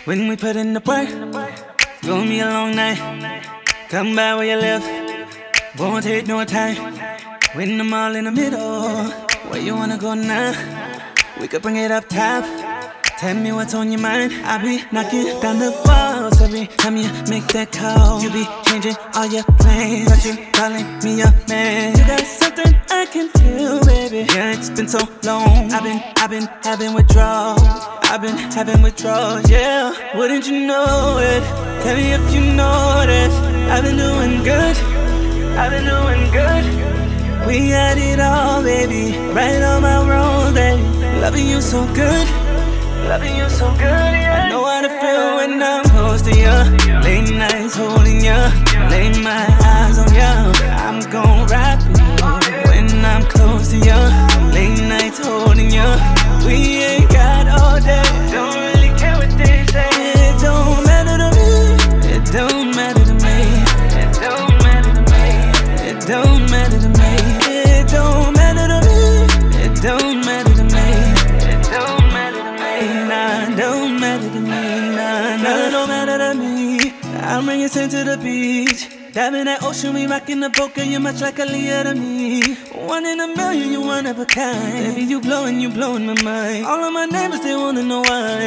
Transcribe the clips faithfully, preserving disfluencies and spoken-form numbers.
When we put in the work, gonna be a long night. Come by where you live, won't take no time. When I'm all in the middle, where you wanna go now? We could bring it up top. Tell me what's on your mind. I be knocking down the walls every time you make that call. You be changing all your plans, but you calling me your man. You got something I can feel, baby. Yeah, it's been so long. I've been, I've been having withdrawals. I've been having withdrawals, yeah. Wouldn't you know it? Tell me if you notice. I've been doing good. I've been doing good. We had it all, baby. Right on my road, baby. Loving you so good. Loving you so good, yeah. I know how to feel when I'm close to you. Late nights holding you. Lay my eyes on you. I'm gon' rap for you when I'm close to you. Late nights holding you. We ain't got all day. Don't really care what they say. It don't matter to me. It don't matter to me. It don't matter to me. It don't matter to me. It don't matter to me. It don't matter to me. It don't matter to me. Nah, don't matter to me. Nah, nah, it don't matter to me. I'm bringing sand to the beach. Diving that ocean, we rockin' the boat, girl, you're much like a Leah to me. One in a million, you one of a kind. Baby, you blowin', you blowin' my mind. All of my neighbors, they wanna know why.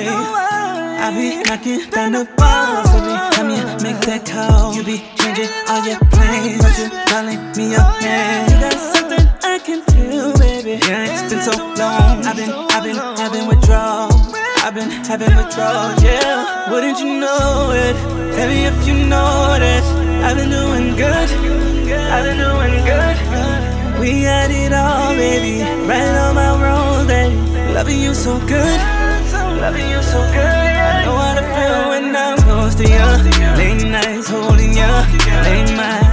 I be knocking down the walls every time you make that call. You be changing all your plans, but you calling me your man. You got something I can feel, baby. Yeah, it's been so long. I've been, I've been having withdrawals. I've been having withdrawals, yeah. Wouldn't you know it? Tell me if you notice. I've been doing good. I've been doing good. We had it all, baby. Right on my road, baby. Loving you so good. Loving you so good, yeah. I know how to feel when I'm close to you. Late nights holding you. Late my